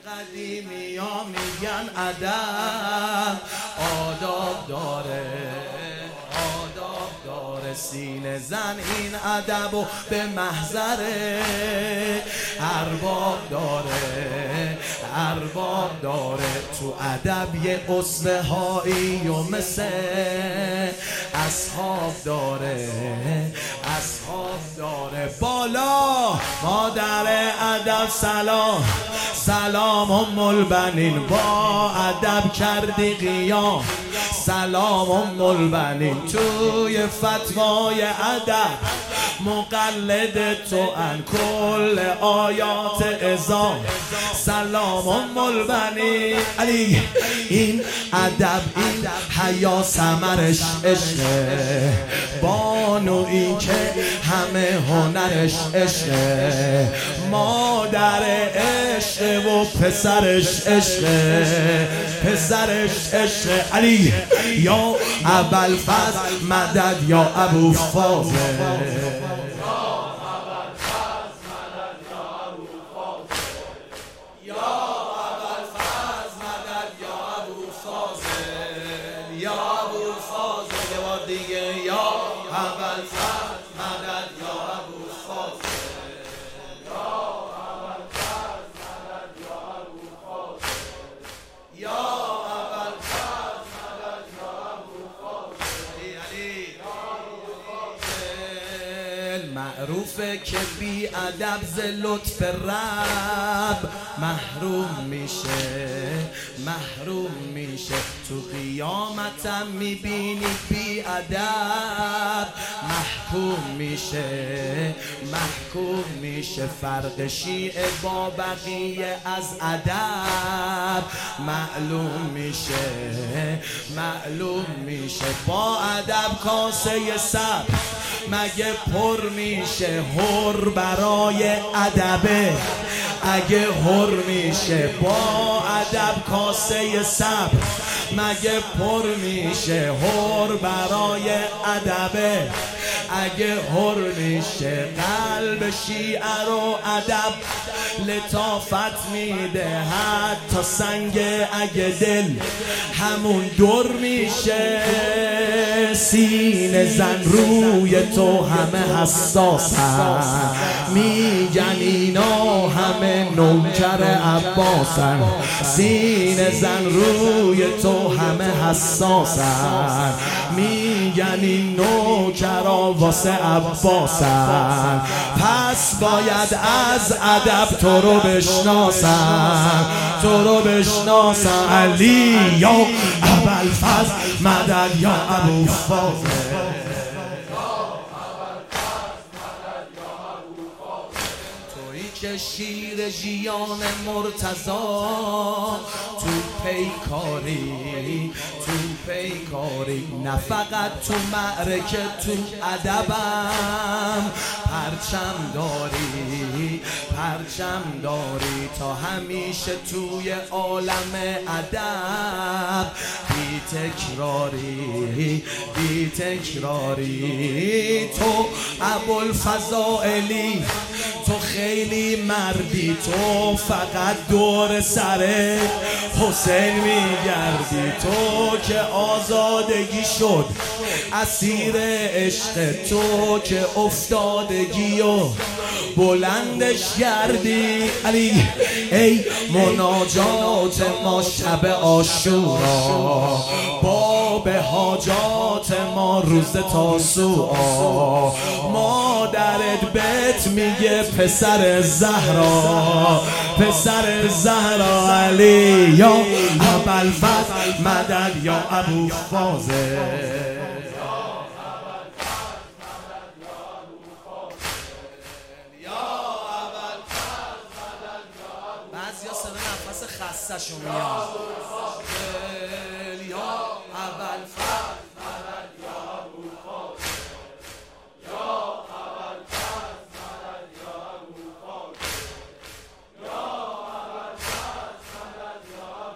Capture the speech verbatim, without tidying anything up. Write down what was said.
قدیمی ها میگن ادب آداب داره، آداب داره. سینه زن این ادب و به محضره ارباب داره، ارباب داره. تو ادب یه اسوه هایی و مثل اصحاب داره، اصحاب داره. بالا مادر ادب سلام، سلام ام البنین. با ادب کردی قیام، سلام ام البنین. توی فتوای ادب مقلد تو ان کل آیات ازام، سلام ام البنین. علی این ادب این حیا ثمرش عشقه، بانویی که همه هنرش عشقه. مادر عشق و پسرش عشقه، پسرش عشقه. علی یا ابوالفضل مدد یا ابوالفاضل. معروفه که بی ادب ز لطف رب محروم میشه، محروم میشه. تو قیامتم میبینی بی ادب محکوم میشه، محکوم میشه. فرق شیعه با بقیه از ادب معلوم میشه، معلوم میشه. با ادب کاسه سب مگه پر میشه؟ هر برای ادبه اگه هر میشه. با ادب کاسه سب مگه پر میشه؟ هر برای ادبه اگه هر میشه. قلب شیعه رو ادب لطافت میده، حتی سنگ اگه دل همون دور میشه. سینه زن روی تو همه حساسن، میگن اینا همه نوکر عباسن. سینه زن روی تو همه حساسن، میگن این نوکرا واسه عباسن. پس باید از ادب تو رو بشناسن، تو رو بشناسن. علی یا ابوالفضل مدد یا ابوالفاضل. که شیر ژیان مرتضی تو پیکاری، تو پیکاری. نه فقط تو معرکه تو ادبم پرچم داری، پرچم داری. تا همیشه توی عالم ادب بی تکراری، بی تکراری. تو ابوالفضائلی تو خیلی مردی، تو فقط دور سر حسین میگردی. تو که آزادگی شد اسیر عشق، تو که افتادگی و بلندش گردی. علی ای مناجات ما شب عاشورا، باب حاجات ما روز تاسوعا. مادرت بهت میگه پسر زهرا، پسر زهرا. علی یا ابوالفضل مدد یا ابوالفاضل. بعضیا سر نفس خستشون میاد. یا ابوالفضل